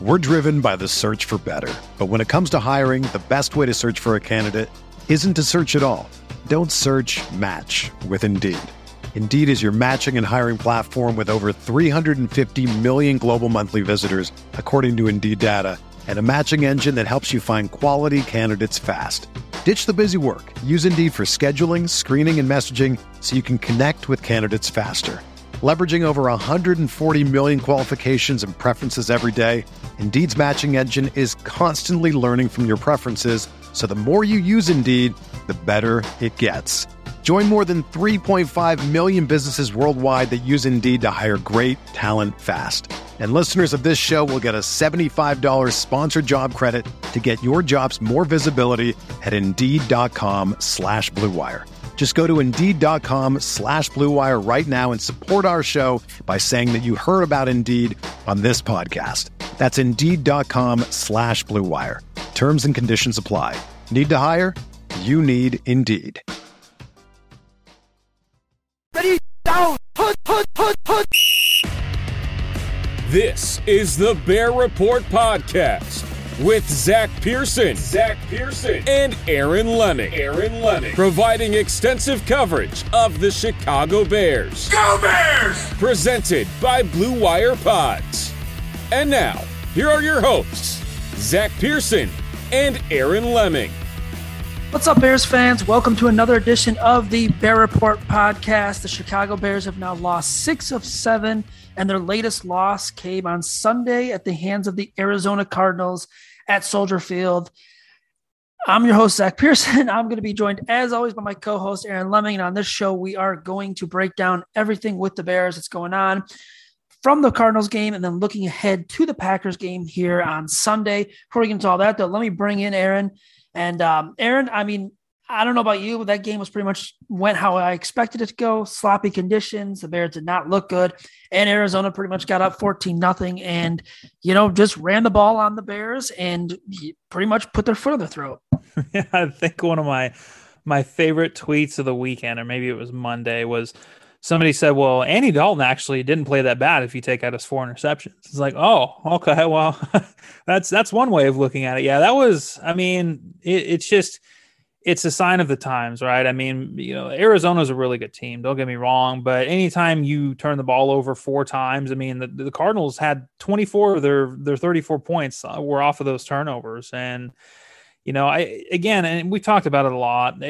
We're driven by the search for better. But when it comes to hiring, the best way to search for a candidate isn't to search at all. Don't search, match with Indeed. Indeed is your matching and hiring platform with over 350 million global monthly visitors, according to Indeed data, and a matching engine that helps you find quality candidates fast. Ditch the busy work. Use Indeed for scheduling, screening, and messaging so you can connect with candidates faster. Leveraging over 140 million qualifications and preferences every day, Indeed's matching engine is constantly learning from your preferences, so the more you use Indeed, the better it gets. Join more than 3.5 million businesses worldwide that use Indeed to hire great talent fast. And listeners of this show will get a $75 sponsored job credit to get your jobs more visibility at Indeed.com/Blue Wire. Just go to Indeed.com/Blue Wire right now and support our show by saying that you heard about Indeed on this podcast. That's Indeed.com/Blue Wire. Terms and conditions apply. Need to hire? You need Indeed. Ready, down, put. This is the Bear Report Podcast with Zach Pearson and Aaron Leming. Providing extensive coverage of the Chicago Bears. Go Bears! Presented by Blue Wire Pods. And now, here are your hosts, Zach Pearson and Aaron Leming. What's up, Bears fans? Welcome to another edition of the Bear Report Podcast. The Chicago Bears have now lost 6 of 7, and their latest loss came on Sunday at the hands of the Arizona Cardinals at Soldier Field. I'm your host, Zach Pearson. I'm going to be joined, as always, by my co-host, Aaron Leming. And on this show, we are going to break down everything with the Bears that's going on from the Cardinals game and then looking ahead to the Packers game here on Sunday. Before we get into all that, though, let me bring in Aaron. And Aaron, I mean, I don't know about you, but that game was pretty much went how I expected it to go. Sloppy conditions. The Bears did not look good. And Arizona pretty much got up 14-0 and, just ran the ball on the Bears and pretty much put their foot on their throat. Yeah, I think one of my favorite tweets of the weekend, or maybe it was Monday, was somebody said, well, Andy Dalton actually didn't play that bad if you take out his 4 interceptions. It's like, oh, okay, well, that's one way of looking at it. Yeah, that was, I mean, it's a sign of the times, right? I mean, Arizona's a really good team. Don't get me wrong, but anytime you turn the ball over 4 times, I mean, the Cardinals had 24 of their 34 points were off of those turnovers. And, and we talked about it a lot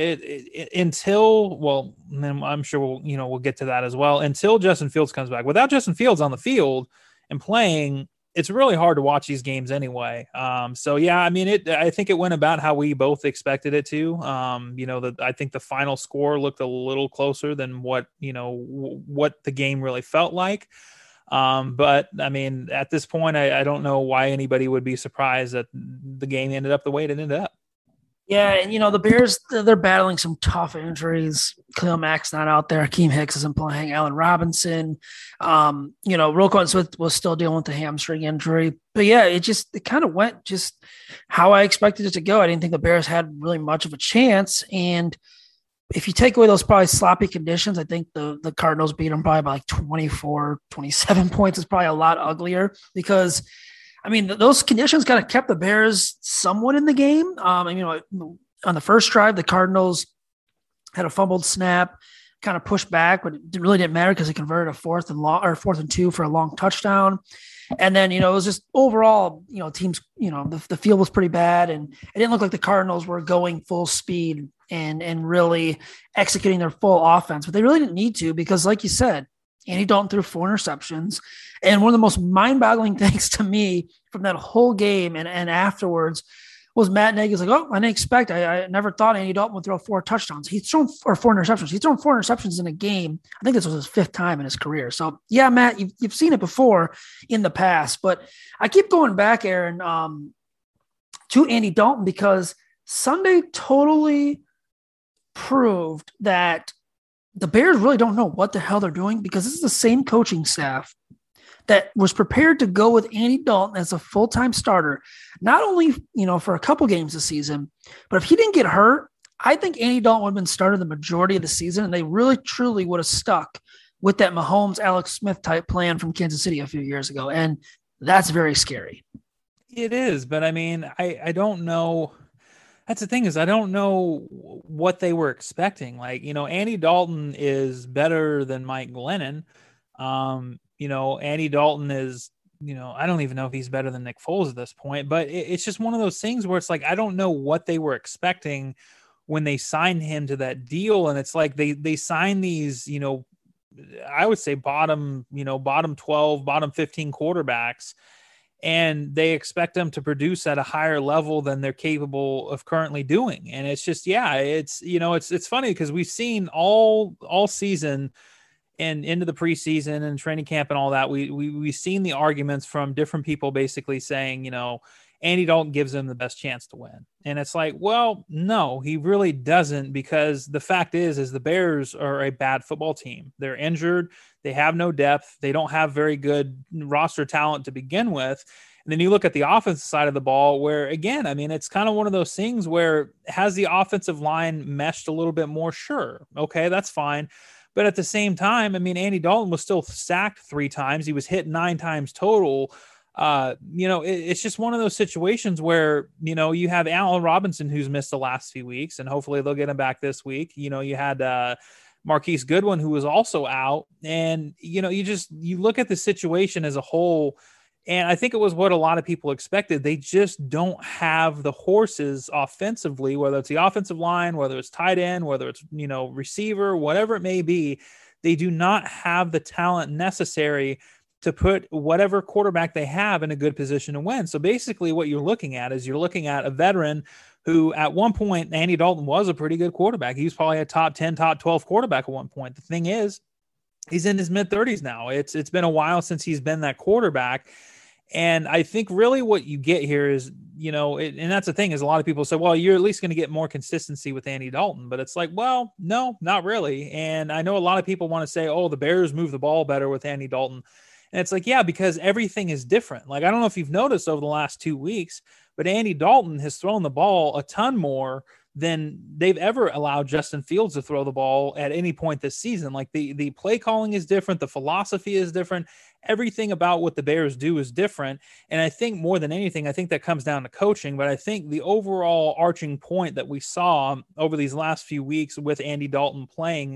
until I'm sure we'll get to that as well, until Justin Fields comes back. Without Justin Fields on the field and playing, it's really hard to watch these games anyway. I think it went about how we both expected it to. I think the final score looked a little closer than what the game really felt like. But I mean, at this point, I don't know why anybody would be surprised that the game ended up the way it ended up. Yeah, and the Bears, they're battling some tough injuries. Khalil Mack's not out there. Akeem Hicks isn't playing. Allen Robinson. Roquan Smith was still dealing with the hamstring injury. But yeah, it kind of went just how I expected it to go. I didn't think the Bears had really much of a chance. And if you take away those probably sloppy conditions, I think the Cardinals beat them probably by like 24, 27 points. Is probably a lot uglier because, I mean, those conditions kind of kept the Bears somewhat in the game. On the first drive, the Cardinals had a fumbled snap, kind of pushed back, but it really didn't matter because they converted a 4th and 2 for a long touchdown. And then, it was just overall, teams, the field was pretty bad and it didn't look like the Cardinals were going full speed and really executing their full offense, but they really didn't need to because like you said, Andy Dalton threw 4 interceptions. And one of the most mind-boggling things to me from that whole game and afterwards was Matt Nagy's like, oh, I didn't expect. I never thought Andy Dalton would throw 4 touchdowns. He's thrown 4 interceptions. He's thrown 4 interceptions in a game. I think this was his 5th time in his career. So, yeah, Matt, you've seen it before in the past. But I keep going back, Aaron, to Andy Dalton because Sunday totally proved that the Bears really don't know what the hell they're doing because this is the same coaching staff that was prepared to go with Andy Dalton as a full-time starter, not only, for a couple games this season, but if he didn't get hurt, I think Andy Dalton would have been starting the majority of the season, and they really, truly would have stuck with that Mahomes, Alex Smith type plan from Kansas City a few years ago. And that's very scary. It is, but I mean, I don't know. That's the thing is I don't know what they were expecting. Like, Andy Dalton is better than Mike Glennon. Andy Dalton is, I don't even know if he's better than Nick Foles at this point, but it's just one of those things where it's like, I don't know what they were expecting when they signed him to that deal. And it's like, they signed these, I would say bottom 12, bottom 15 quarterbacks, and they expect them to produce at a higher level than they're capable of currently doing. And it's just, it's funny because we've seen all season and into the preseason and training camp and all that. We've seen the arguments from different people basically saying, Andy Dalton gives them the best chance to win. And it's like, well, no, he really doesn't, because the fact is the Bears are a bad football team. They're injured. They have no depth. They don't have very good roster talent to begin with. And then you look at the offensive side of the ball where, again, I mean, it's kind of one of those things where has the offensive line meshed a little bit more? Sure. Okay, that's fine. But at the same time, I mean, Andy Dalton was still sacked 3 times. He was hit 9 times total. It's just one of those situations where, you have Allen Robinson, who's missed the last few weeks, and hopefully they'll get him back this week. You had Marquise Goodwin, who was also out. And, you look at the situation as a whole, and I think it was what a lot of people expected. They just don't have the horses offensively, whether it's the offensive line, whether it's tight end, whether it's, receiver, whatever it may be. They do not have the talent necessary to put whatever quarterback they have in a good position to win. So basically what you're looking at is a veteran who at one point, Andy Dalton was a pretty good quarterback. He was probably a top 10, top 12 quarterback at one point. The thing is, he's in his mid-30s now. It's been a while since he's been that quarterback. And I think really what you get here is, and that's the thing is a lot of people say, well, you're at least going to get more consistency with Andy Dalton. But it's like, well, no, not really. And I know a lot of people want to say, oh, the Bears move the ball better with Andy Dalton. And it's like, yeah, because everything is different. Like, I don't know if you've noticed over the last 2 weeks, but Andy Dalton has thrown the ball a ton more than they've ever allowed Justin Fields to throw the ball at any point this season. Like the play calling is different. The philosophy is different. Everything about what the Bears do is different. And I think more than anything, I think that comes down to coaching. But I think the overall arching point that we saw over these last few weeks with Andy Dalton playing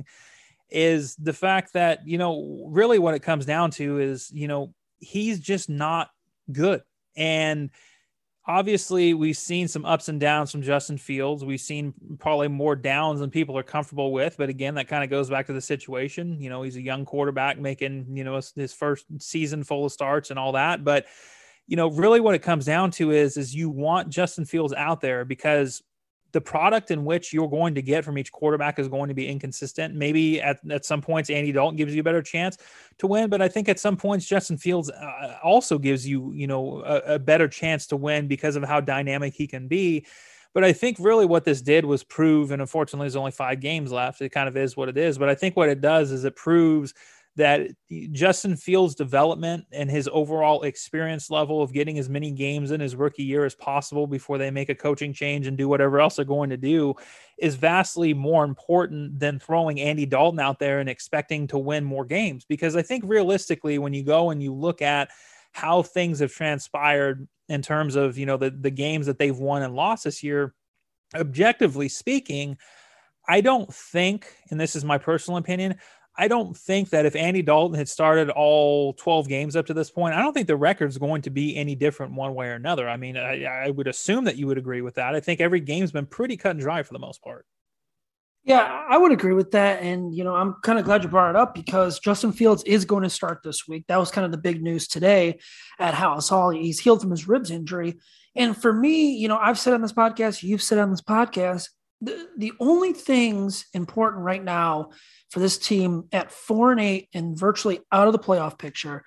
is the fact that, really what it comes down to is, he's just not good. And obviously we've seen some ups and downs from Justin Fields. We've seen probably more downs than people are comfortable with. But again, that kind of goes back to the situation. He's a young quarterback making, his first season full of starts and all that. But, really what it comes down to is you want Justin Fields out there because the product in which you're going to get from each quarterback is going to be inconsistent. Maybe at some points, Andy Dalton gives you a better chance to win, but I think at some points, Justin Fields also gives you, a better chance to win because of how dynamic he can be. But I think really what this did was prove, and unfortunately there's only 5 games left. It kind of is what it is. But I think what it does is it proves that Justin Fields' development and his overall experience level of getting as many games in his rookie year as possible before they make a coaching change and do whatever else they're going to do is vastly more important than throwing Andy Dalton out there and expecting to win more games. Because I think realistically, when you go and you look at how things have transpired in terms of, the games that they've won and lost this year, objectively speaking, I don't think, and this is my personal opinion, I don't think that if Andy Dalton had started all 12 games up to this point, I don't think the record's going to be any different one way or another. I mean, I would assume that you would agree with that. I think every game's been pretty cut and dry for the most part. Yeah, I would agree with that. And, I'm kind of glad you brought it up because Justin Fields is going to start this week. That was kind of the big news today at Halas Hall. He's healed from his ribs injury. And for me, I've said on this podcast, you've said on this podcast, the only things important right now for this team at 4-8 and virtually out of the playoff picture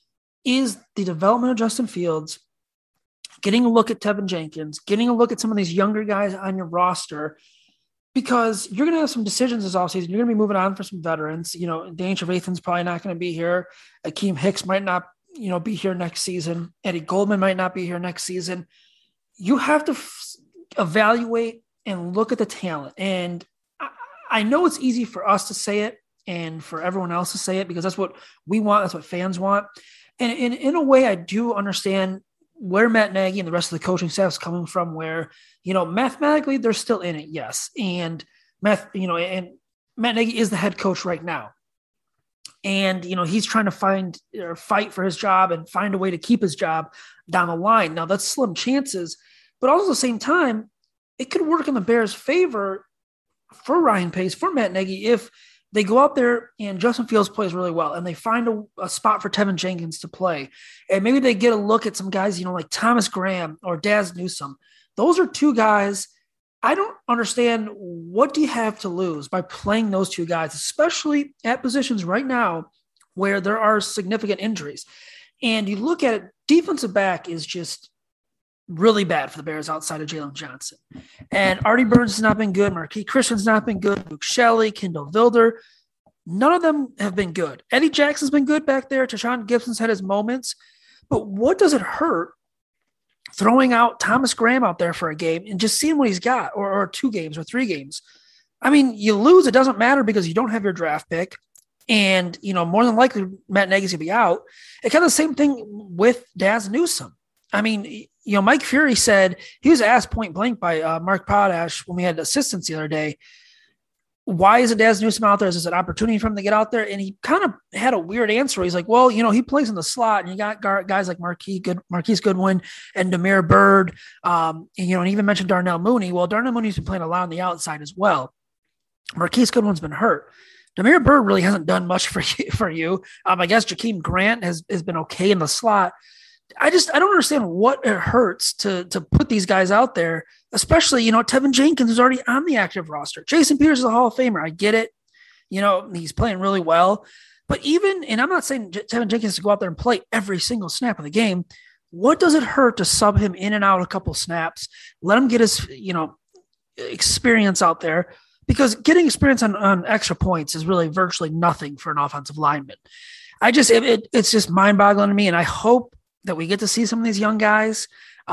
is the development of Justin Fields, getting a look at Tevin Jenkins, getting a look at some of these younger guys on your roster, because you're going to have some decisions this offseason. You're going to be moving on for some veterans. Dane Trevathan's probably not going to be here. Akeem Hicks might not, be here next season. Eddie Goldman might not be here next season. You have to evaluate and look at the talent. And I know it's easy for us to say it and for everyone else to say it because that's what we want. That's what fans want. And in a way, I do understand where Matt Nagy and the rest of the coaching staff is coming from, where, mathematically they're still in it. Yes. And and Matt Nagy is the head coach right now. And, he's trying to fight for his job and find a way to keep his job down the line. Now that's slim chances, but also at the same time, it could work in the Bears' favor for Ryan Pace, for Matt Nagy, if they go out there and Justin Fields plays really well and they find a spot for Tevin Jenkins to play. And maybe they get a look at some guys, like Thomas Graham or Daz Newsome. Those are two guys. I don't understand, what do you have to lose by playing those two guys, especially at positions right now where there are significant injuries. And you look at it, defensive back is just really bad for the Bears outside of Jalen Johnson. And Artie Burns has not been good. Marquise Christian's not been good. Luke Shelley, Kendall Vilder, none of them have been good. Eddie Jackson's been good back there. Tashawn Gibson's had his moments. But what does it hurt throwing out Thomas Graham out there for a game and just seeing what he's got, or 2 games or 3 games? I mean, you lose, it doesn't matter because you don't have your draft pick. And, more than likely Matt Nagy's going to be out. It's kind of the same thing with Daz Newsome. I mean, Mike Fury said, he was asked point blank by Mark Potash when we had assistants the other day, why isn't Daz Newsome out there? Is this an opportunity for him to get out there? And he kind of had a weird answer. He's like, well, he plays in the slot, and you got guys like Marquise Goodwin and Demir Bird, and even mentioned Darnell Mooney. Well, Darnell Mooney's been playing a lot on the outside as well. Marquise Goodwin's been hurt. Demir Bird really hasn't done much for you. I guess Jakeem Grant has been okay in the slot. I don't understand what it hurts to put these guys out there, especially, Tevin Jenkins is already on the active roster. Jason Peters is a Hall of Famer. I get it. He's playing really well. But and I'm not saying Tevin Jenkins to go out there and play every single snap of the game. What does it hurt to sub him in and out a couple snaps? Let him get his, experience out there, because getting experience on extra points is really virtually nothing for an offensive lineman. It's just mind-boggling to me, and I hope that we get to see some of these young guys.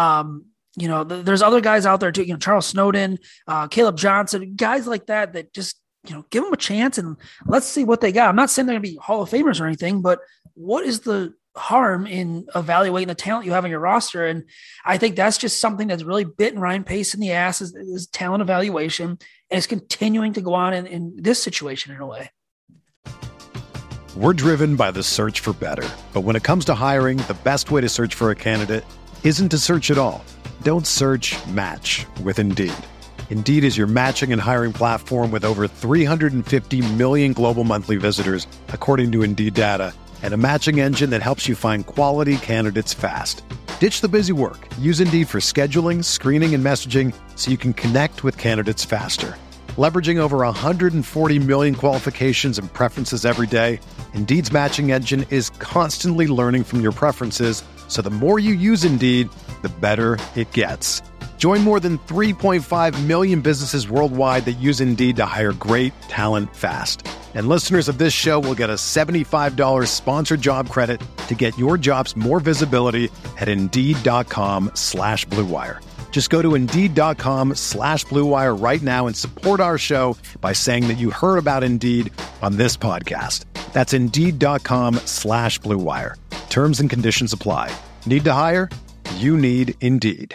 There's other guys out there too, Charles Snowden, Caleb Johnson, guys like that just, give them a chance and let's see what they got. I'm not saying they're going to be Hall of Famers or anything, but what is the harm in evaluating the talent you have on your roster? And I think that's just something that's really bitten Ryan Pace in the ass, is talent evaluation, and it's continuing to go on in this situation in a way. We're driven by the search for better. But when it comes to hiring, the best way to search for a candidate isn't to search at all. Don't search, match with Indeed. Indeed is your matching and hiring platform with over 350 million global monthly visitors, according to Indeed data, and a matching engine that helps you find quality candidates fast. Ditch the busy work. Use Indeed for scheduling, screening, and messaging so you can connect with candidates faster. Leveraging over 140 million qualifications and preferences every day, Indeed's matching engine is constantly learning from your preferences, so the more you use Indeed, the better it gets. Join more than 3.5 million businesses worldwide that use Indeed to hire great talent fast. And listeners of this show will get a $75 sponsored job credit to get your jobs more visibility at Indeed.com/Blue Wire. Just go to Indeed.com/Blue Wire right now and support our show by saying that you heard about Indeed on this podcast. That's Indeed.com/Blue Wire. Terms and conditions apply. Need to hire? You need Indeed.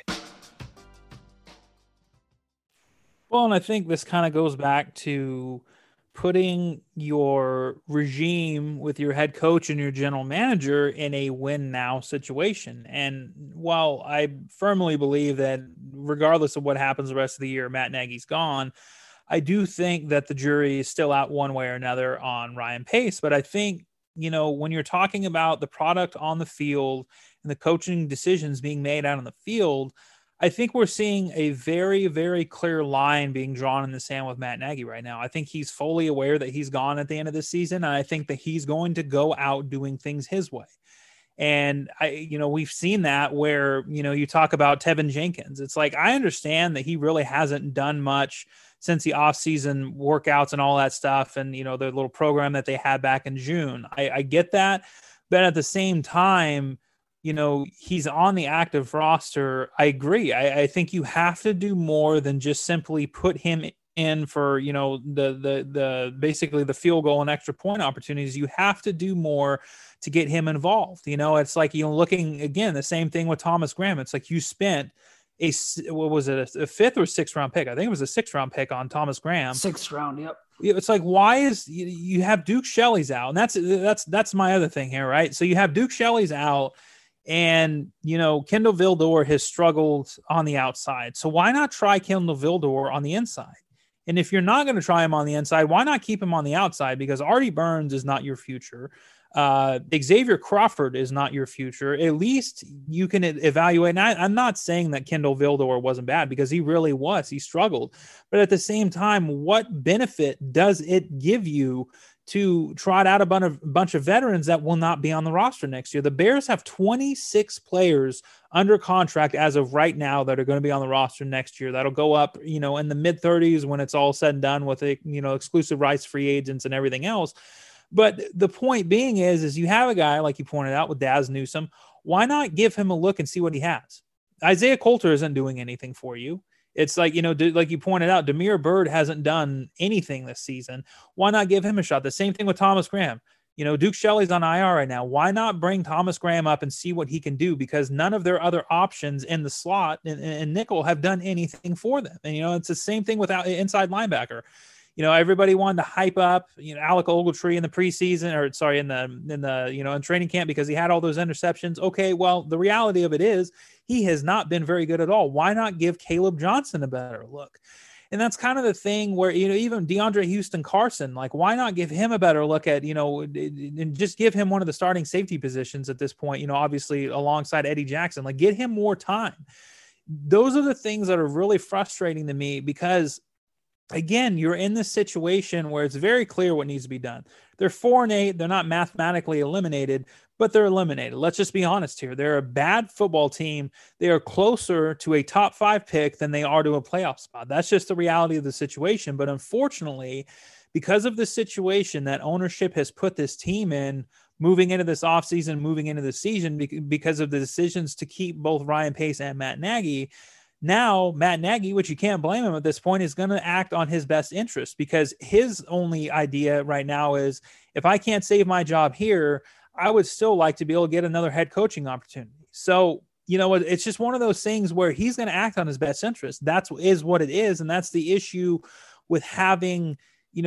Well, and I think this kind of goes back to putting your regime with your head coach and your general manager in a win now situation. And while I firmly believe that regardless of what happens the rest of the year, Matt Nagy's gone, I do think that the jury is still out one way or another on Ryan Pace. But I think, when you're talking about the product on the field and the coaching decisions being made out on the field, I think we're seeing a very, very clear line being drawn in the sand with Matt Nagy right now. I think he's fully aware that he's gone at the end of this season. And I think that he's going to go out doing things his way. And we've seen that where, you talk about Tevin Jenkins. It's like, I understand that he really hasn't done much since the offseason workouts and all that stuff. And, the little program that they had back in June, I get that. But at the same time, he's on the active roster. I agree. I think you have to do more than just simply put him in for, the basically the field goal and extra point opportunities, you have to do more to get him involved. It's like, looking again, the same thing with Thomas Graham. It's like you spent a fifth or sixth round pick. I think it was a sixth round pick on Thomas Graham. Sixth round. Yep. It's like, why is you have Duke Shelley's out? And that's my other thing here, right? So you have Duke Shelley's out, and, Kendall Vildor has struggled on the outside. So why not try Kendall Vildor on the inside? And if you're not going to try him on the inside, why not keep him on the outside? Because Artie Burns is not your future. Xavier Crawford is not your future. At least you can evaluate. And I'm not saying that Kendall Vildor wasn't bad, because he really was. He struggled. But at the same time, what benefit does it give you to trot out a bunch of veterans that will not be on the roster next year? The Bears have 26 players under contract as of right now that are going to be on the roster next year. That'll go up, in the mid 30s when it's all said and done with exclusive rights, free agents, and everything else. But the point being is you have a guy, like you pointed out, with Daz Newsome. Why not give him a look and see what he has? Isaiah Coulter isn't doing anything for you. It's like, like you pointed out, Damiere Byrd hasn't done anything this season. Why not give him a shot? The same thing with Thomas Graham. Duke Shelley's on IR right now. Why not bring Thomas Graham up and see what he can do? Because none of their other options in the slot and nickel have done anything for them. And, it's the same thing with inside linebacker. Everybody wanted to hype up, Alec Ogletree in the preseason, in training camp, because he had all those interceptions. Okay, well, the reality of it is he has not been very good at all. Why not give Caleb Johnson a better look? And that's kind of the thing where, even DeAndre Houston Carson, like, why not give him a better look at, and just give him one of the starting safety positions at this point, obviously alongside Eddie Jackson, like, get him more time. Those are the things that are really frustrating to me, because again, you're in this situation where it's very clear what needs to be done. They're 4-8. They're not mathematically eliminated, but they're eliminated. Let's just be honest here. They're a bad football team. They are closer to a top 5 pick than they are to a playoff spot. That's just the reality of the situation. But unfortunately, because of the situation that ownership has put this team in, moving into this offseason, moving into the season, because of the decisions to keep both Ryan Pace and Matt Nagy, now Matt Nagy, which you can't blame him at this point, is going to act on his best interest, because his only idea right now is, if I can't save my job here, I would still like to be able to get another head coaching opportunity. So, it's just one of those things where he's going to act on his best interest. That is what it is. And that's the issue with having,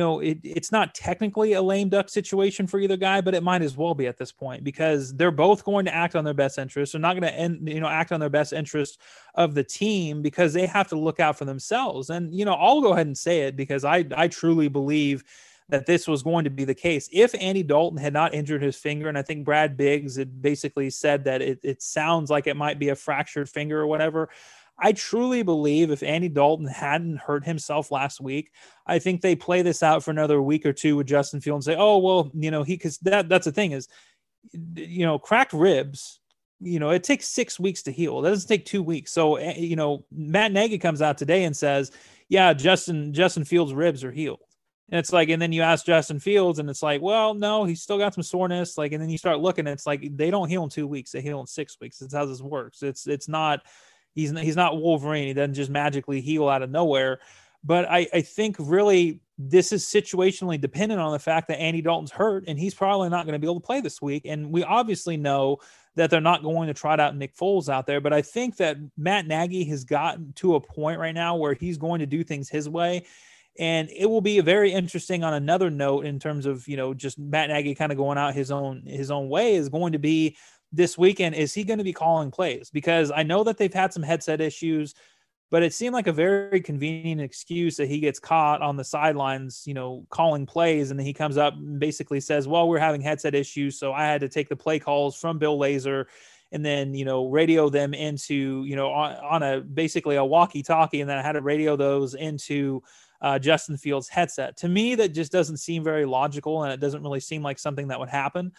it's not technically a lame duck situation for either guy, but it might as well be at this point, because they're both going to act on their best interest. They're not going to act on their best interest of the team, because they have to look out for themselves. And, I'll go ahead and say it, because I truly believe that this was going to be the case. If Andy Dalton had not injured his finger, and I think Brad Biggs had basically said that it sounds like it might be a fractured finger or whatever, I truly believe if Andy Dalton hadn't hurt himself last week, I think they play this out for another week or two with Justin Fields and say, oh, well, because that's the thing is, cracked ribs, it takes 6 weeks to heal. It doesn't take 2 weeks. So, Matt Nagy comes out today and says, yeah, Justin Fields' ribs are healed. And it's like, and then you ask Justin Fields and it's like, well, no, he's still got some soreness. Like, and then you start looking, it's like, they don't heal in 2 weeks. They heal in 6 weeks. That's how this works. It's not, he's not Wolverine. He doesn't just magically heal out of nowhere. But I think really this is situationally dependent on the fact that Andy Dalton's hurt and he's probably not going to be able to play this week. And we obviously know that they're not going to trot out Nick Foles out there. But I think that Matt Nagy has gotten to a point right now where he's going to do things his way. And it will be very interesting on another note in terms of, just Matt Nagy kind of going out his own way is going to be this weekend. Is he going to be calling plays? Because I know that they've had some headset issues, but it seemed like a very convenient excuse that he gets caught on the sidelines, calling plays. And then he comes up and basically says, well, we're having headset issues. So I had to take the play calls from Bill Lazor and then, radio them into, on basically a walkie-talkie. And then I had to radio those into Justin Fields' headset. To me, that just doesn't seem very logical, and it doesn't really seem like something that would happen.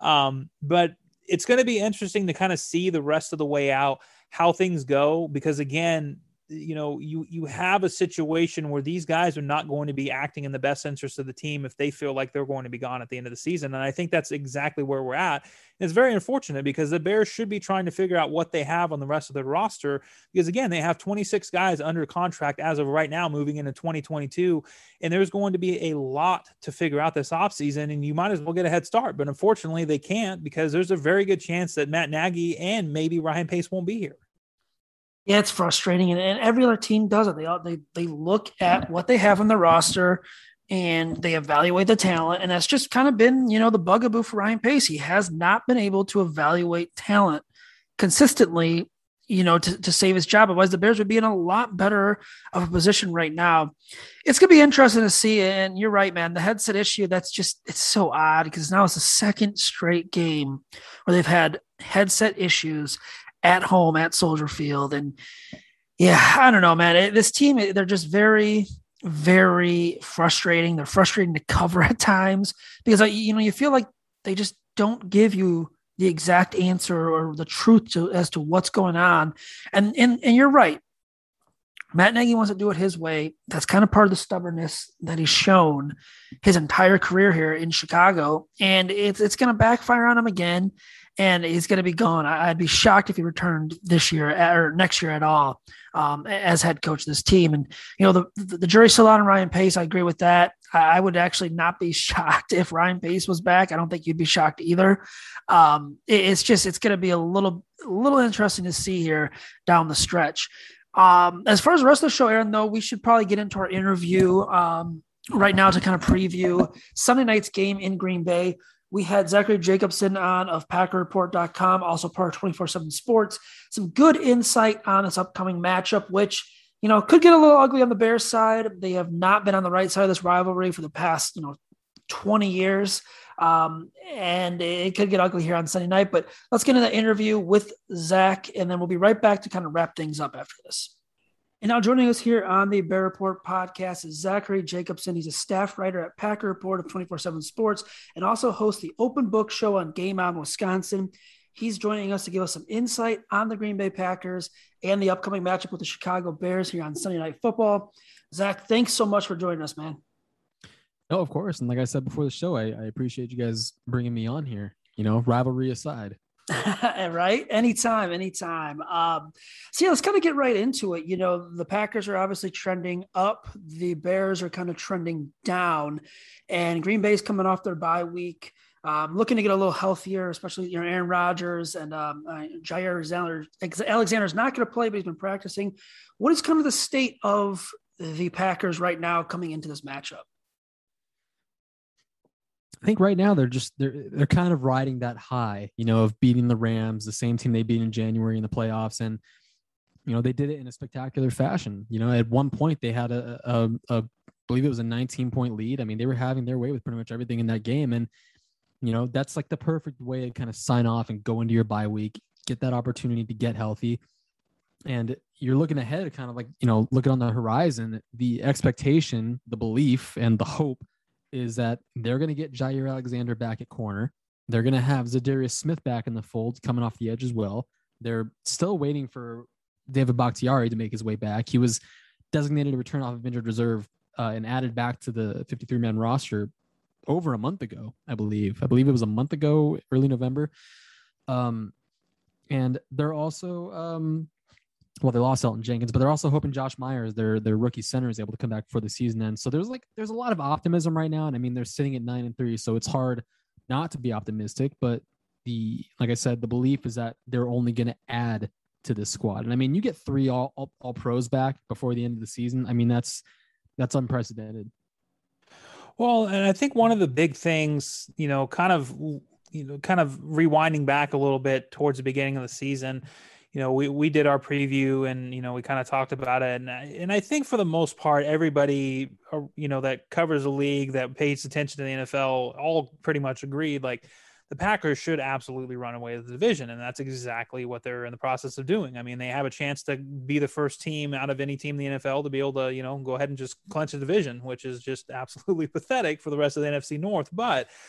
But it's going to be interesting to kind of see the rest of the way out how things go, because again, you have a situation where these guys are not going to be acting in the best interest of the team if they feel like they're going to be gone at the end of the season. And I think that's exactly where we're at. And it's very unfortunate because the Bears should be trying to figure out what they have on the rest of their roster, because again, they have 26 guys under contract as of right now moving into 2022. And there's going to be a lot to figure out this offseason, and you might as well get a head start. But unfortunately they can't, because there's a very good chance that Matt Nagy and maybe Ryan Pace won't be here. Yeah, it's frustrating, and every other team does it. They look at what they have on the roster and they evaluate the talent, and that's just kind of been, the bugaboo for Ryan Pace. He has not been able to evaluate talent consistently, to save his job. Otherwise, the Bears would be in a lot better of a position right now. It's going to be interesting to see, and you're right, man. The headset issue, it's so odd, because now it's the second straight game where they've had headset issues at home at Soldier Field. And yeah, I don't know, man. This team, they're just very, very frustrating. They're frustrating to cover at times, because you feel like they just don't give you the exact answer or the truth as to what's going on. And you're right. Matt Nagy wants to do it his way. That's kind of part of the stubbornness that he's shown his entire career here in Chicago. And it's going to backfire on him again. And he's going to be gone. I'd be shocked if he returned this year or next year at all as head coach of this team. And, the jury's still out on Ryan Pace. I agree with that. I would actually not be shocked if Ryan Pace was back. I don't think you'd be shocked either. It's going to be a little interesting to see here down the stretch. As far as the rest of the show, Aaron, though, we should probably get into our interview right now to kind of preview Sunday night's game in Green Bay. We had Zachary Jacobson on of PackerReport.com, also part of 24/7 Sports. Some good insight on this upcoming matchup, which, could get a little ugly on the Bears side. They have not been on the right side of this rivalry for the past, 20 years. And it could get ugly here on Sunday night. But let's get into the interview with Zach, and then we'll be right back to kind of wrap things up after this. And now joining us here on the Bear Report podcast is Zachary Jacobson. He's a staff writer at Packer Report of 24/7 Sports and also hosts the Open Book Show on Game On Wisconsin. He's joining us to give us some insight on the Green Bay Packers and the upcoming matchup with the Chicago Bears here on Sunday Night Football. Zach, thanks so much for joining us, man. Oh, of course. And like I said before the show, I appreciate you guys bringing me on here, rivalry aside. Right. Anytime. So let's kind of get right into it. The Packers are obviously trending up. The Bears are kind of trending down, and Green Bay's coming off their bye week, looking to get a little healthier, especially, Aaron Rodgers and Jair Alexander's not going to play, but he's been practicing. What is kind of the state of the Packers right now coming into this matchup? I think right now they're kind of riding that high, of beating the Rams, the same team they beat in January in the playoffs. And, they did it in a spectacular fashion. At one point they had I believe it was a 19-point lead. I mean, they were having their way with pretty much everything in that game. And, that's like the perfect way to kind of sign off and go into your bye week, get that opportunity to get healthy. And you're looking ahead, kind of like, looking on the horizon, the expectation, the belief, and the hope is that they're going to get Jair Alexander back at corner. They're going to have Zadarius Smith back in the fold, coming off the edge as well. They're still waiting for David Bakhtiari to make his way back. He was designated to return off of injured reserve and added back to the 53-man roster over a month ago, I believe. I believe it was a month ago, early November. And they're also they lost Elton Jenkins, but they're also hoping Josh Myers, their rookie center, is able to come back before the season ends. So there's a lot of optimism right now. And I mean, they're sitting at 9-3, so it's hard not to be optimistic, but like I said, the belief is that they're only going to add to this squad. And I mean, you get 3 all pros back before the end of the season. I mean, that's unprecedented. Well, and I think one of the big things, kind of rewinding back a little bit towards the beginning of the season, we did our preview and, we kind of talked about it. And I think for the most part, everybody, that covers the league, that pays attention to the NFL, all pretty much agreed, like the Packers should absolutely run away with the division. And that's exactly what they're in the process of doing. I mean, they have a chance to be the first team out of any team in the NFL to be able to, go ahead and just clinch the division, which is just absolutely pathetic for the rest of the NFC North. But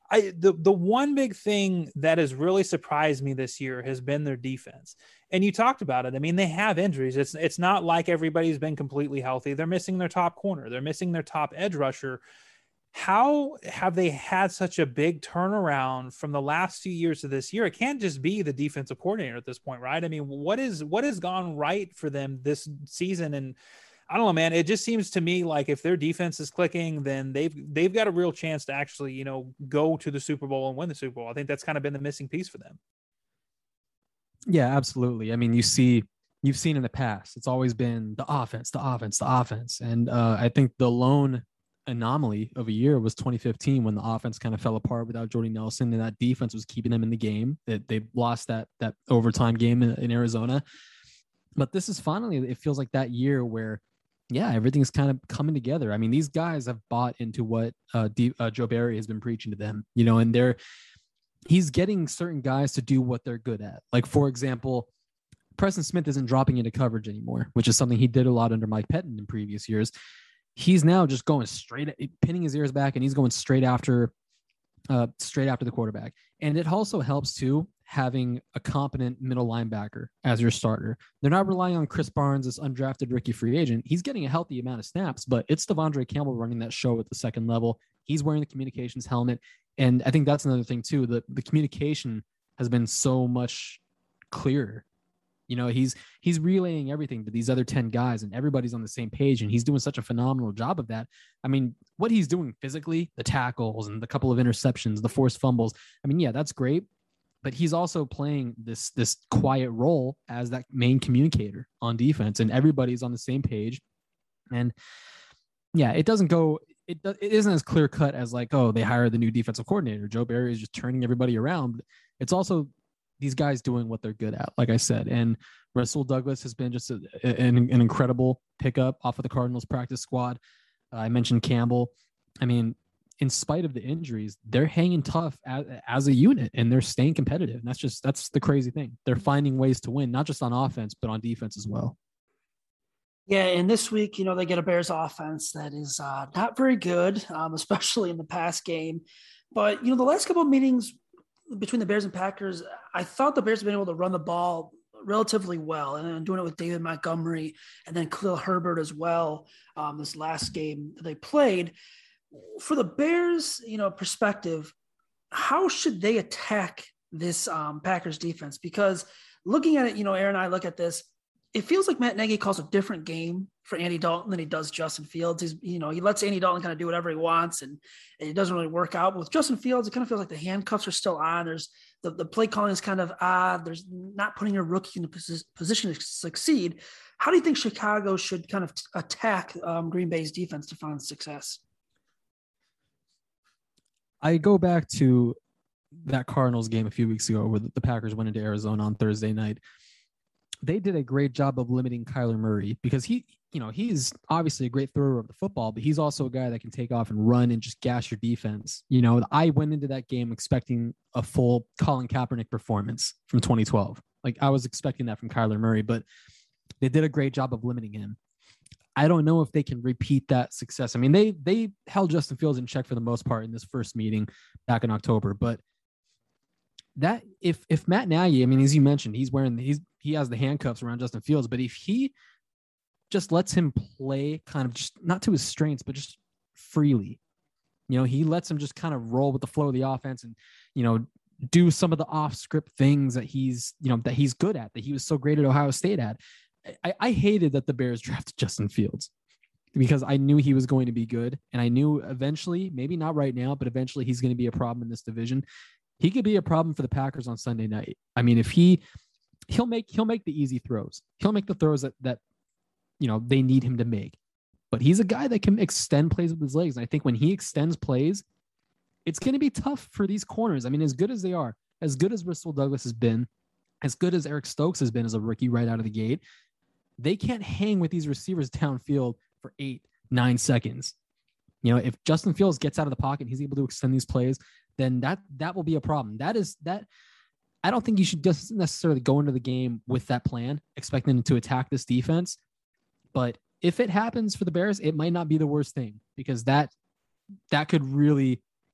The one big thing that has really surprised me this year has been their defense. And you talked about it. I mean, they have injuries. It's not like everybody's been completely healthy. They're missing their top corner. They're missing their top edge rusher. How have they had such a big turnaround from the last few years to this year? It can't just be the defensive coordinator at this point, right? I mean, what has gone right for them this season? And I don't know, man, it just seems to me like if their defense is clicking, then they've got a real chance to actually, go to the Super Bowl and win the Super Bowl. I think that's kind of been the missing piece for them. Yeah, absolutely. I mean, you've seen in the past, it's always been the offense. And I think the lone anomaly of a year was 2015 when the offense kind of fell apart without Jordy Nelson, and that defense was keeping them in the game. They lost that overtime game in Arizona. But this is finally, it feels like that year where, yeah, everything's kind of coming together. I mean, these guys have bought into what Joe Barry has been preaching to them, and he's getting certain guys to do what they're good at. Like, for example, Preston Smith isn't dropping into coverage anymore, which is something he did a lot under Mike Pettin in previous years. He's now just going straight, pinning his ears back, and he's going straight after the quarterback. And it also helps too, having a competent middle linebacker as your starter. They're not relying on Chris Barnes, this undrafted rookie free agent. He's getting a healthy amount of snaps, but it's Devondre Campbell running that show at the second level. He's wearing the communications helmet. And I think that's another thing too. The communication has been so much clearer. He's relaying everything to these other 10 guys, and everybody's on the same page, and he's doing such a phenomenal job of that. I mean, what he's doing physically, the tackles and the couple of interceptions, the forced fumbles, I mean, yeah, that's great. But he's also playing this quiet role as that main communicator on defense, and everybody's on the same page. And yeah, it isn't as clear cut as like, oh, they hired the new defensive coordinator. Joe Barry is just turning everybody around. It's also these guys doing what they're good at, like I said. And Rasul Douglas has been just an incredible pickup off of the Cardinals practice squad. I mentioned Campbell. I mean, in spite of the injuries, they're hanging tough as a unit, and they're staying competitive. And that's the crazy thing. They're finding ways to win, not just on offense, but on defense as well. Yeah, and this week, they get a Bears offense that is not very good, especially in the pass game. But, the last couple of meetings between the Bears and Packers, I thought the Bears have been able to run the ball relatively well, and doing it with David Montgomery and then Khalil Herbert as well. This last game that they played. For the Bears, perspective, how should they attack this Packers defense? Because looking at it, Aaron and I look at this, it feels like Matt Nagy calls a different game for Andy Dalton than he does Justin Fields. He lets Andy Dalton kind of do whatever he wants, and it doesn't really work out. But with Justin Fields, it kind of feels like the handcuffs are still on. There's the play calling is kind of odd. There's not putting your rookie in a position to succeed. How do you think Chicago should kind of attack Green Bay's defense to find success? I go back to that Cardinals game a few weeks ago where the Packers went into Arizona on Thursday night. They did a great job of limiting Kyler Murray because he's obviously a great thrower of the football, but he's also a guy that can take off and run and just gash your defense. I went into that game expecting a full Colin Kaepernick performance from 2012. Like, I was expecting that from Kyler Murray, but they did a great job of limiting him. I don't know if they can repeat that success. I mean, they held Justin Fields in check for the most part in this first meeting back in October, but that if Matt Nagy, I mean, as you mentioned, he has the handcuffs around Justin Fields, but if he just lets him play kind of just not to his strengths, but just freely, he lets him just kind of roll with the flow of the offense and, do some of the off script things that he's good at, that he was so great at Ohio State at. I hated that the Bears drafted Justin Fields because I knew he was going to be good. And I knew eventually, maybe not right now, but eventually he's going to be a problem in this division. He could be a problem for the Packers on Sunday night. I mean, if he'll make the easy throws. He'll make the throws that they need him to make. But he's a guy that can extend plays with his legs. And I think when he extends plays, it's going to be tough for these corners. I mean, as good as they are, as good as Rasul Douglas has been, as good as Eric Stokes has been as a rookie right out of the gate, they can't hang with these receivers downfield for 8-9 seconds. If Justin Fields gets out of the pocket and he's able to extend these plays, then that will be a problem. I don't think you should just necessarily go into the game with that plan, expecting them to attack this defense. But if it happens for the Bears, it might not be the worst thing, because that could really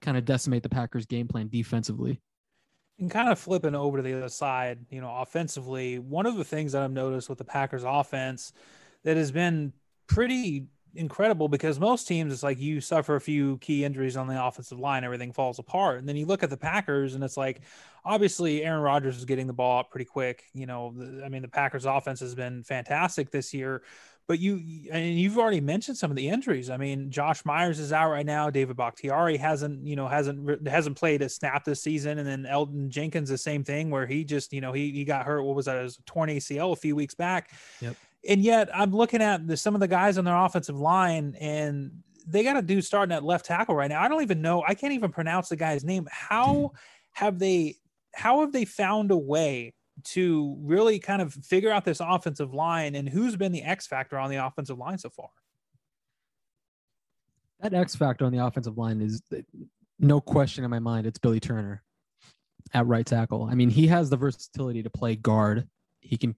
kind of decimate the Packers' game plan defensively. And kind of flipping over to the other side, offensively, one of the things that I've noticed with the Packers offense that has been pretty incredible, because most teams, it's like you suffer a few key injuries on the offensive line, everything falls apart. And then you look at the Packers and it's like, obviously Aaron Rodgers is getting the ball up pretty quick. The Packers offense has been fantastic this year, but you've already mentioned some of the injuries. I mean, Josh Myers is out right now. David Bakhtiari hasn't played a snap this season. And then Elton Jenkins, the same thing, where he just, he got hurt. What was that? It was a torn ACL a few weeks back. Yep. And yet I'm looking at some of the guys on their offensive line, and they got a dude starting at left tackle right now. I don't even know. I can't even pronounce the guy's name. How have they found a way to really kind of figure out this offensive line, and who's been the X factor on the offensive line so far? That X factor on the offensive line is no question in my mind. It's Billy Turner at right tackle. I mean, he has the versatility to play guard. He can,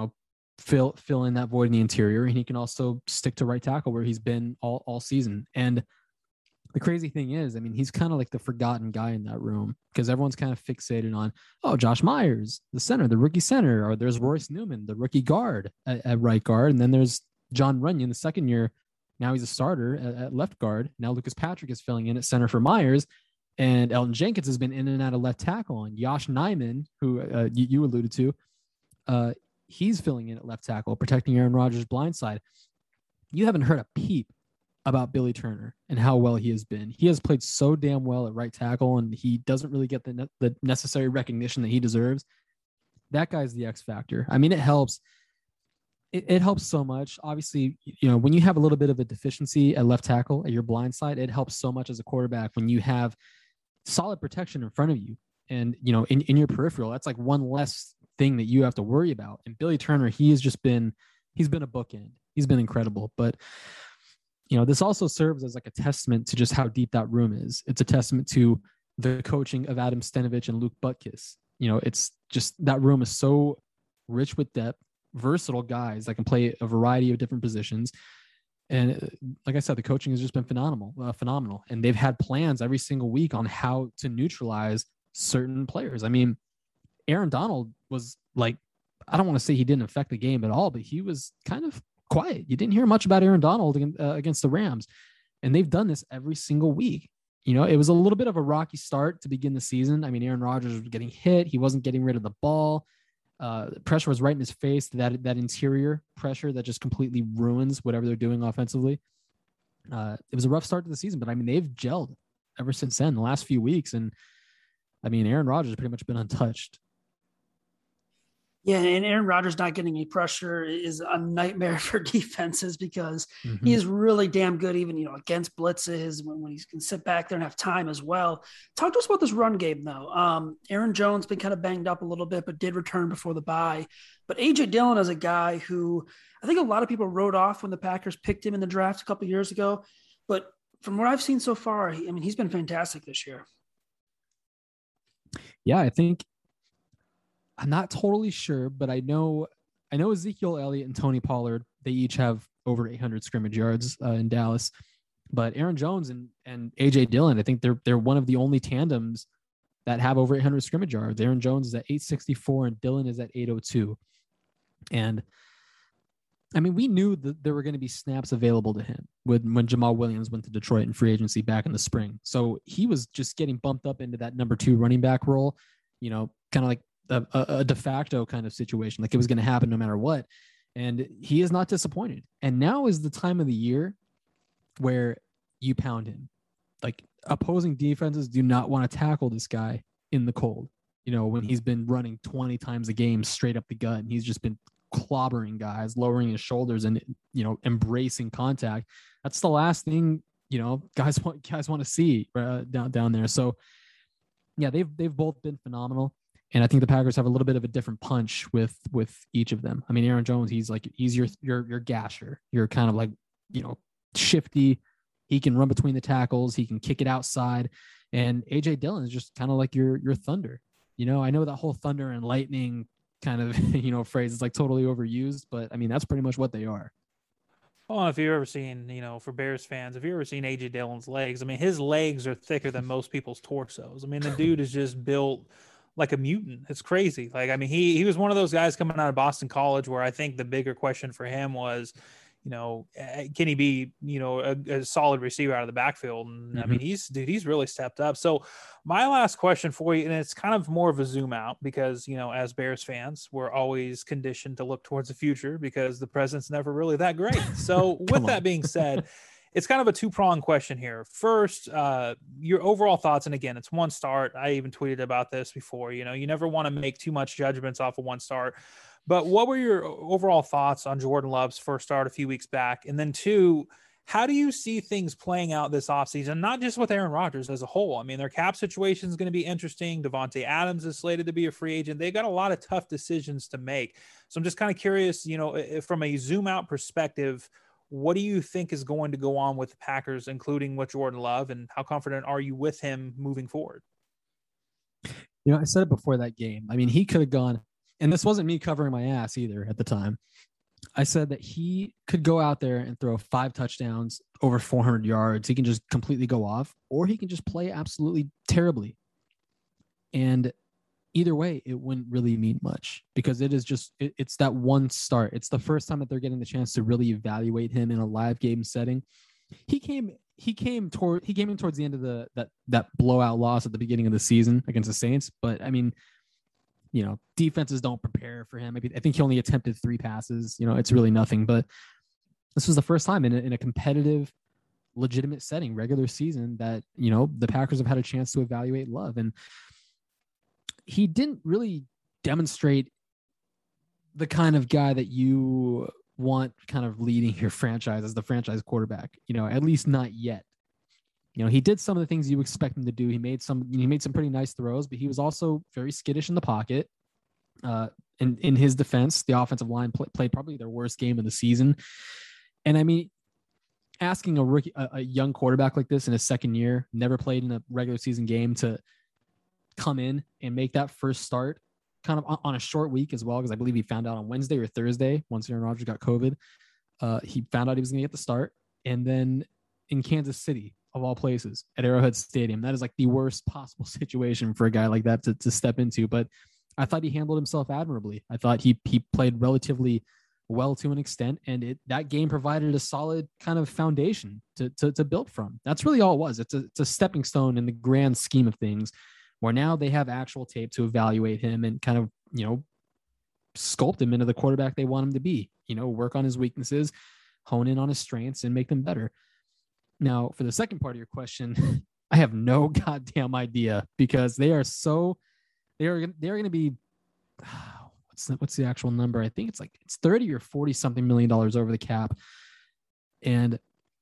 fill in that void in the interior, and he can also stick to right tackle where he's been all season. And the crazy thing is, I mean, he's kind of like the forgotten guy in that room, because everyone's kind of fixated on, Josh Myers, the center, the rookie center, or there's Royce Newman, the rookie guard at right guard. And then there's John Runyon, the second year. Now he's a starter at left guard. Now Lucas Patrick is filling in at center for Myers, and Elton Jenkins has been in and out of left tackle. And Josh Nyman, who you alluded to, he's filling in at left tackle, protecting Aaron Rodgers' blind side. You haven't heard a peep about Billy Turner and how well he has been. He has played so damn well at right tackle, and he doesn't really get the necessary recognition that he deserves. That guy's the X factor. I mean, it helps. It helps so much. Obviously, when you have a little bit of a deficiency at left tackle at your blind side, it helps so much as a quarterback when you have solid protection in front of you and, in your peripheral. That's like one less thing that you have to worry about. And Billy Turner, he's been a bookend. He's been incredible. But, this also serves as like a testament to just how deep that room is. It's a testament to the coaching of Adam Stenavich and Luke Butkus. It's just, that room is so rich with depth, versatile guys that can play a variety of different positions. And like I said, the coaching has just been phenomenal. And they've had plans every single week on how to neutralize certain players. I mean, Aaron Donald was like, I don't want to say he didn't affect the game at all, but he was kind of quiet. You didn't hear much about Aaron Donald against the Rams. And they've done this every single week. It was a little bit of a rocky start to begin the season. I mean, Aaron Rodgers was getting hit. He wasn't getting rid of the ball. Pressure was right in his face, that interior pressure that just completely ruins whatever they're doing offensively. It was a rough start to the season, but I mean, they've gelled ever since then, the last few weeks. And I mean, Aaron Rodgers has pretty much been untouched. Yeah, and Aaron Rodgers not getting any pressure is a nightmare for defenses, because he is really damn good, even against blitzes, when he can sit back there and have time as well. Talk to us about this run game, though. Aaron Jones been kind of banged up a little bit, but did return before the bye. But A.J. Dillon is a guy who I think a lot of people wrote off when the Packers picked him in the draft a couple of years ago. But from what I've seen so far, he's been fantastic this year. Yeah, I think I'm not totally sure, but I know Ezekiel Elliott and Tony Pollard, they each have over 800 scrimmage yards in Dallas. But Aaron Jones and A.J. Dillon, I think they're one of the only tandems that have over 800 scrimmage yards. Aaron Jones is at 864 and Dillon is at 802. And I mean, we knew that there were going to be snaps available to him when Jamal Williams went to Detroit in free agency back in the spring. So he was just getting bumped up into that number 2 running back role, kind of like a de facto kind of situation, like it was going to happen no matter what. And he is not disappointed. And now is the time of the year where you pound him. Like, opposing defenses do not want to tackle this guy in the cold, when he's been running 20 times a game straight up the gut, and he's just been clobbering guys, lowering his shoulders and, embracing contact. That's the last thing, guys want to see down there. So yeah, they've both been phenomenal. And I think the Packers have a little bit of a different punch with each of them. I mean, Aaron Jones, he's your gasher. You're kind of like, shifty. He can run between the tackles. He can kick it outside. And A.J. Dillon is just kind of like your thunder. I know that whole thunder and lightning kind of, phrase is like totally overused, but I mean, that's pretty much what they are. Well, if you've ever seen, for Bears fans, if you've ever seen AJ Dillon's legs, I mean, his legs are thicker than most people's torsos. I mean, the dude is just built like a mutant. It's crazy. Like, I mean, he was one of those guys coming out of Boston College where I think the bigger question for him was, can he be, a solid receiver out of the backfield? And I mean, he's really stepped up. So my last question for you, and it's kind of more of a zoom out because, as Bears fans, we're always conditioned to look towards the future because the present's never really that great. So with that being said, it's kind of a two-pronged question here. First, your overall thoughts, and again, it's one start. I even tweeted about this before. You never want to make too much judgments off of one start. But what were your overall thoughts on Jordan Love's first start a few weeks back? And then two, how do you see things playing out this offseason, not just with Aaron Rodgers as a whole? I mean, their cap situation is going to be interesting. Davante Adams is slated to be a free agent. They got a lot of tough decisions to make. So I'm just kind of curious, from a zoom out perspective, what do you think is going to go on with the Packers, including with Jordan Love, and how confident are you with him moving forward? I said it before that game. I mean, he could have gone, and this wasn't me covering my ass either at the time. I said that he could go out there and throw 5 touchdowns, over 400 yards. He can just completely go off, or he can just play absolutely terribly. And either way, it wouldn't really mean much because it is just, it's that one start. It's the first time that they're getting the chance to really evaluate him in a live game setting. He came in towards the end of that blowout loss at the beginning of the season against the Saints. But I mean, defenses don't prepare for him. I think he only attempted 3 passes. It's really nothing. But this was the first time in a competitive, legitimate setting, regular season, that the Packers have had a chance to evaluate Love, and he didn't really demonstrate the kind of guy that you want kind of leading your franchise as the franchise quarterback. At least not yet. He did some of the things you expect him to do. He made some pretty nice throws, but he was also very skittish in the pocket. In his defense, the offensive line played probably their worst game of the season. And I mean, asking a young quarterback like this in his second year, never played in a regular season game, to come in and make that first start kind of on a short week as well, because I believe he found out on Wednesday or Thursday, once Aaron Rodgers got COVID, he found out he was going to get the start. And then in Kansas City, of all places, at Arrowhead Stadium, that is like the worst possible situation for a guy like that to step into. But I thought he handled himself admirably. I thought he played relatively well to an extent, and that game provided a solid kind of foundation to build from. That's really all it was. It's a stepping stone in the grand scheme of things, where now they have actual tape to evaluate him and kind of, sculpt him into the quarterback they want him to be, work on his weaknesses, hone in on his strengths, and make them better. Now, for the second part of your question, I have no goddamn idea, because they are going to be, what's the actual number? I think it's 30 or 40 something $40 million over the cap. And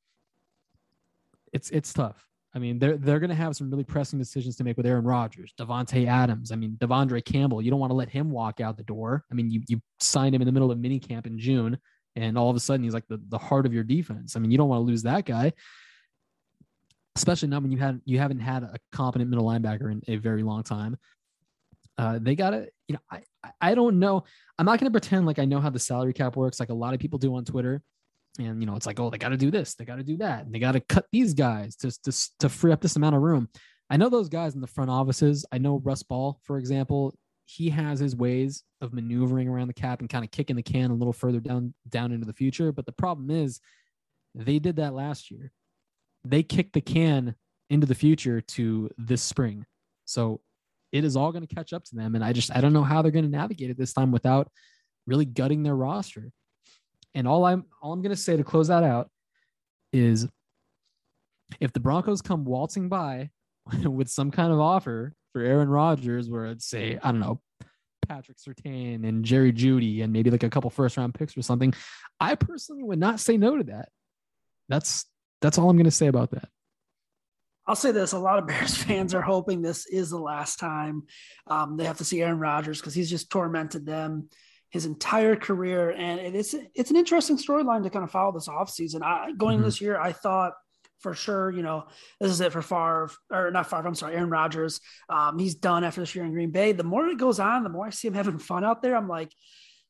it's tough. I mean, they're going to have some really pressing decisions to make with Aaron Rodgers, Davante Adams. I mean, Devondre Campbell, you don't want to let him walk out the door. I mean, you signed him in the middle of minicamp in June, and all of a sudden he's like the heart of your defense. I mean, you don't want to lose that guy, especially not when you haven't had a competent middle linebacker in a very long time. They got to, I don't know. I'm not going to pretend like I know how the salary cap works, like a lot of people do on Twitter. And, it's like, oh, they got to do this, they got to do that, and they got to cut these guys to free up this amount of room. I know those guys in the front offices. I know Russ Ball, for example, he has his ways of maneuvering around the cap and kind of kicking the can a little further down into the future. But the problem is, they did that last year. They kicked the can into the future to this spring. So it is all going to catch up to them. And I don't know how they're going to navigate it this time without really gutting their roster. And all I'm going to say to close that out is, if the Broncos come waltzing by with some kind of offer for Aaron Rodgers, where I'd say, I don't know, Patrick Surtain and Jerry Jeudy and maybe like a couple first round picks or something, I personally would not say no to that. That's all I'm going to say about that. I'll say this. A lot of Bears fans are hoping this is the last time they have to see Aaron Rodgers, because he's just tormented them his entire career. And it's an interesting storyline to kind of follow this offseason. Going this year, I thought for sure, this is it for Aaron Rodgers. He's done after this year in Green Bay. The more it goes on, the more I see him having fun out there. I'm like,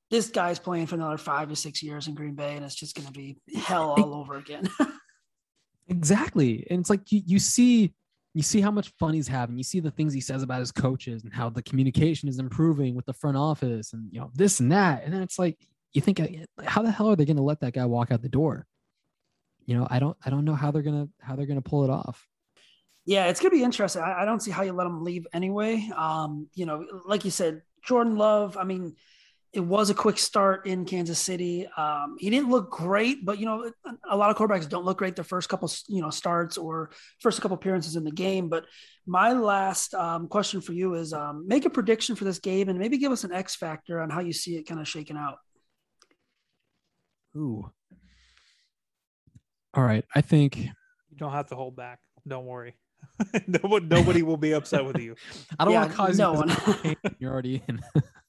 this guy's playing for another 5 to 6 years in Green Bay, and it's just going to be hell all over again. Exactly. And it's like you see how much fun he's having. You see the things he says about his coaches and how the communication is improving with the front office and, you know, this and that. And then it's like, you think, how the hell are they going to let that guy walk out the door? You know, I don't know how they're going to pull it off. Yeah, it's going to be interesting. I don't see how you let him leave anyway. You know, like you said, Jordan Love, I mean, it was a quick start in Kansas City. He didn't look great, but, you know, a lot of quarterbacks don't look great their first couple, you know, starts or first couple appearances in the game. But my last question for you is make a prediction for this game and maybe give us an X factor on how you see it kind of shaking out. Ooh. All right. I think you don't have to hold back. Don't worry. Nobody will be upset with you. I don't want to cause no one. You're already in.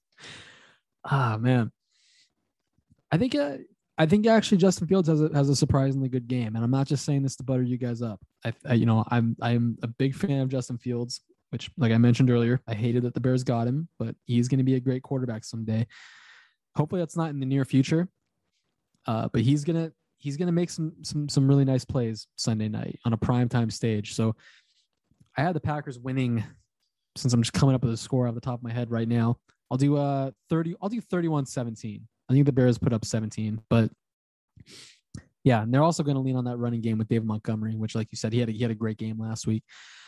Man. I think actually Justin Fields has a surprisingly good game, and I'm not just saying this to butter you guys up. I'm a big fan of Justin Fields, which, like I mentioned earlier, I hated that the Bears got him, but he's going to be a great quarterback someday. Hopefully that's not in the near future. But he's gonna make some really nice plays Sunday night on a primetime stage. So I had the Packers winning, since I'm just coming up with a score off the top of my head right now. I'll do 31-17. I think the Bears put up 17, but yeah, and they're also going to lean on that running game with David Montgomery, which, like you said, he had a great game last week.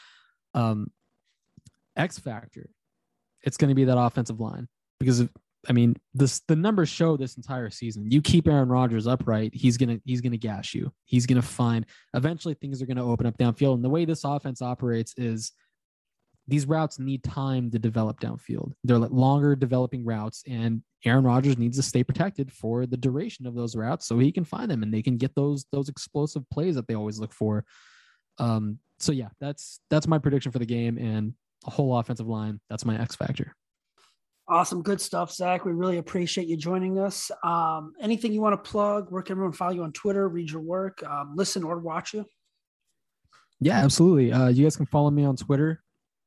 X factor, it's going to be that offensive line, because the numbers show this entire season. You keep Aaron Rodgers upright, he's gonna gash you. He's gonna find, eventually things are gonna open up downfield. And the way this offense operates is these routes need time to develop downfield. They're like longer developing routes, and Aaron Rodgers needs to stay protected for the duration of those routes so he can find them and they can get those explosive plays that they always look for. So yeah, that's my prediction for the game, and a whole offensive line. That's my X factor. Awesome. Good stuff, Zach. We really appreciate you joining us. Anything you want to plug? Where can everyone follow you on Twitter, read your work, listen or watch you? Yeah, absolutely. You guys can follow me on Twitter.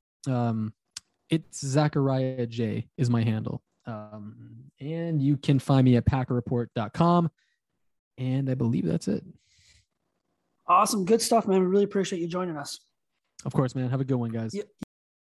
It's Zachariah J is my handle. And you can find me at packerreport.com. And I believe that's it. Awesome. Good stuff, man. We really appreciate you joining us. Of course, man. Have a good one, guys. Yeah.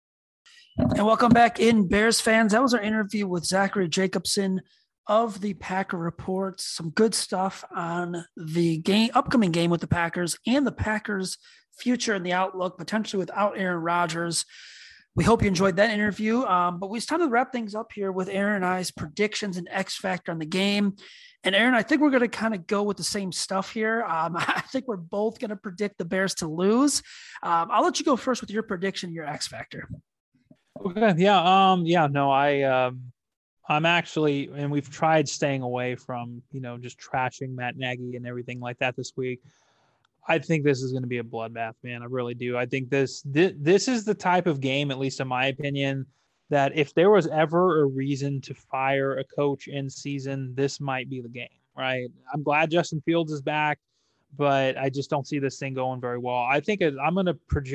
And welcome back in, Bears fans. That was our interview with Zachary Jacobson of the Packer Report. Some good stuff on the upcoming game with the Packers and the Packers' future and the outlook, potentially without Aaron Rodgers. We hope you enjoyed that interview. But it's time to wrap things up here with Aaron and I's predictions and X factor on the game. And Aaron, I think we're going to kind of go with the same stuff here. I think we're both going to predict the Bears to lose. I'll let you go first with your prediction, your X factor. Okay. Yeah. No, I'm actually, and we've tried staying away from, just trashing Matt Nagy and everything like that this week. I think this is going to be a bloodbath, man. I really do. I think this is the type of game, at least in my opinion, that if there was ever a reason to fire a coach in season, this might be the game, right? I'm glad Justin Fields is back, but I just don't see this thing going very well. I think I'm going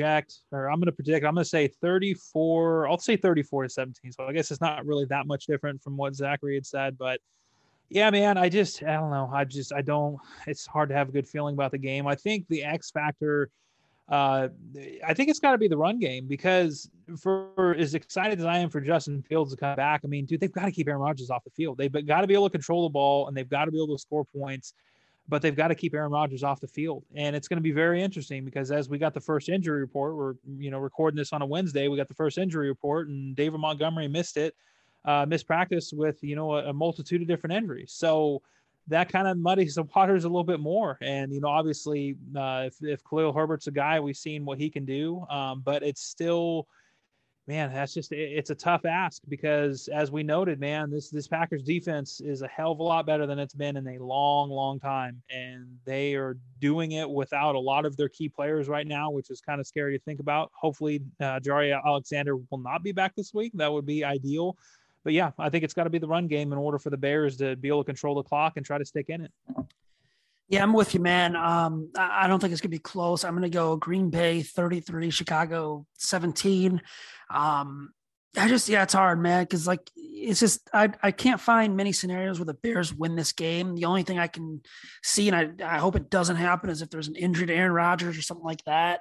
to say 34. I'll say 34-17. So I guess it's not really that much different from what Zachary had said, but yeah, man, I don't know. It's hard to have a good feeling about the game. I think the X factor, I think it's got to be the run game, because for as excited as I am for Justin Fields to come back, I mean, dude, they've got to keep Aaron Rodgers off the field. They've got to be able to control the ball, and they've got to be able to score points, but they've got to keep Aaron Rodgers off the field. And it's going to be very interesting, because as we got the first injury report, we're, recording this on a Wednesday, we got the first injury report, and David Montgomery missed practice with, a multitude of different injuries. So that kind of muddies the waters a little bit more. And, obviously if Khalil Herbert's a guy, we've seen what he can do. But it's still, man, it's a tough ask, because as we noted, man, this Packers defense is a hell of a lot better than it's been in a long, long time. And they are doing it without a lot of their key players right now, which is kind of scary to think about. Hopefully Jaire Alexander will not be back this week. That would be ideal. But yeah, I think it's got to be the run game in order for the Bears to be able to control the clock and try to stick in it. Yeah, I'm with you, man. I don't think it's going to be close. I'm going to go Green Bay 33, Chicago 17. It's hard, man. Cause like, it's just, I can't find many scenarios where the Bears win this game. The only thing I can see, and I hope it doesn't happen, is if there's an injury to Aaron Rodgers or something like that.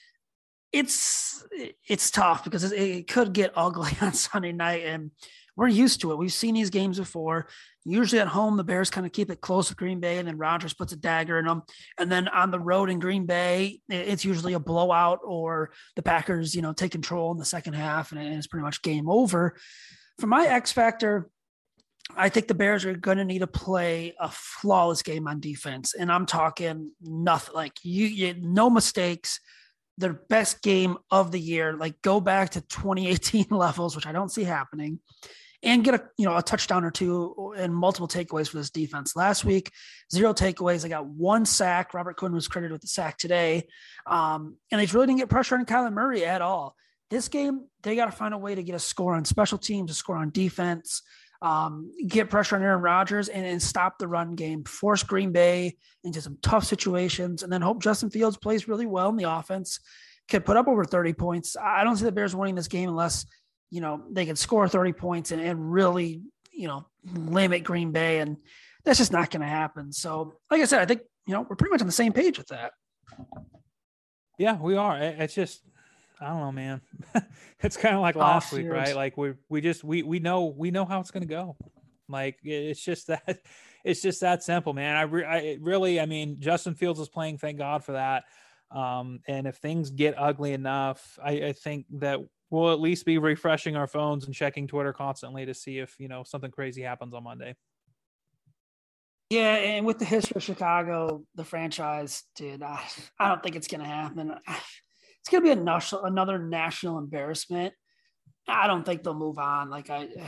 It's tough because it could get ugly on Sunday night, and we're used to it. We've seen these games before. Usually at home, the Bears kind of keep it close with Green Bay, and then Rodgers puts a dagger in them. And then on the road in Green Bay, it's usually a blowout, or the Packers, take control in the second half, and it's pretty much game over. For my X factor, I think the Bears are going to need to play a flawless game on defense, and I'm talking nothing like you no mistakes. Their best game of the year, like go back to 2018 levels, which I don't see happening, and get a touchdown or two and multiple takeaways for this defense. Last week, 0 takeaways. They got 1 sack. Robert Quinn was credited with the sack today. And they really didn't get pressure on Kyler Murray at all. This game, they got to find a way to get a score on special teams, a score on defense, get pressure on Aaron Rodgers, and stop the run game, force Green Bay into some tough situations, and then hope Justin Fields plays really well in the offense, could put up over 30 points. I don't see the Bears winning this game unless, they can score 30 points and really, limit Green Bay, and that's just not going to happen. So, like I said, I think, we're pretty much on the same page with that. Yeah, we are. It's just, I don't know, man. It's kind of like last week, right? Like we know how it's going to go. Like it's just that simple, man. I really, Justin Fields is playing. Thank God for that. And if things get ugly enough, I think that we'll at least be refreshing our phones and checking Twitter constantly to see if, something crazy happens on Monday. Yeah, and with the history of Chicago, the franchise, dude, I don't think it's going to happen. It's going to be another national embarrassment. I don't think they'll move on. Like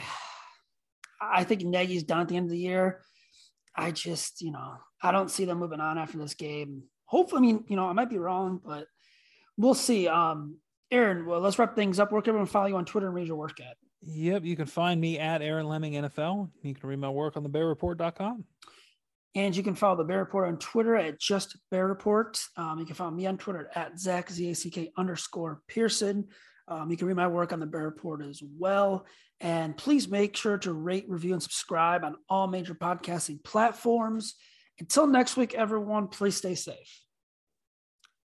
I think Nagy's done at the end of the year. I just, I don't see them moving on after this game. Hopefully, I might be wrong, but we'll see. Aaron, well, let's wrap things up. Where can everyone follow you on Twitter and read your work at? Yep, you can find me at Aaron Leming NFL. You can read my work on thebearreport.com. And you can follow the Bear Report on Twitter at Just Bear Report. You can follow me on Twitter at Zach, ZACK_Pearson. You can read my work on the Bear Report as well. And please make sure to rate, review, and subscribe on all major podcasting platforms. Until next week, everyone, please stay safe.